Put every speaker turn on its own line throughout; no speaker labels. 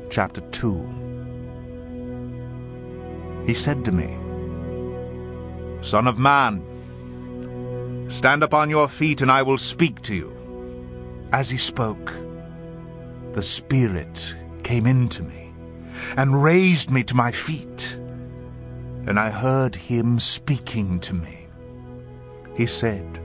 chapter 2. He said to me, "Son of man, stand upon your feet, and I will speak to you." As he spoke, the Spirit came into me and raised me to my feet, and I heard him speaking to me. He said,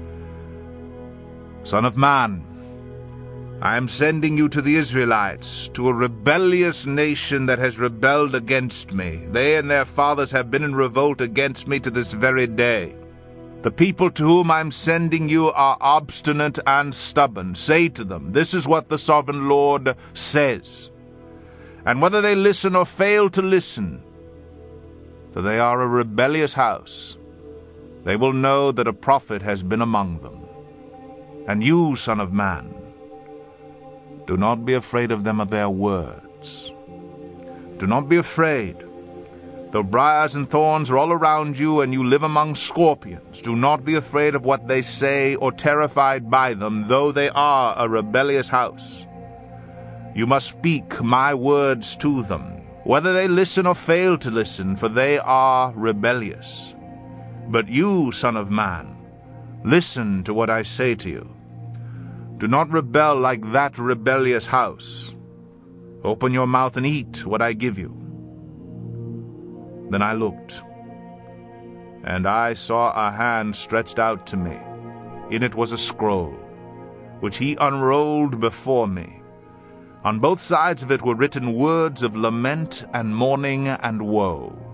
"Son of man, I am sending you to the Israelites, to a rebellious nation that has rebelled against me. They and their fathers have been in revolt against me to this very day. The people to whom I am sending you are obstinate and stubborn. Say to them, 'This is what the sovereign Lord says.' And whether they listen or fail to listen, for they are a rebellious house, they will know that a prophet has been among them. And you, son of man, do not be afraid of them of their words. Do not be afraid. Though briars and thorns are all around you, and you live among scorpions, do not be afraid of what they say or terrified by them, though they are a rebellious house. You must speak my words to them, whether they listen or fail to listen, for they are rebellious. But you, son of man, listen to what I say to you. Do not rebel like that rebellious house. Open your mouth and eat what I give you." Then I looked, and I saw a hand stretched out to me. In it was a scroll, which he unrolled before me. On both sides of it were written words of lament and mourning and woe.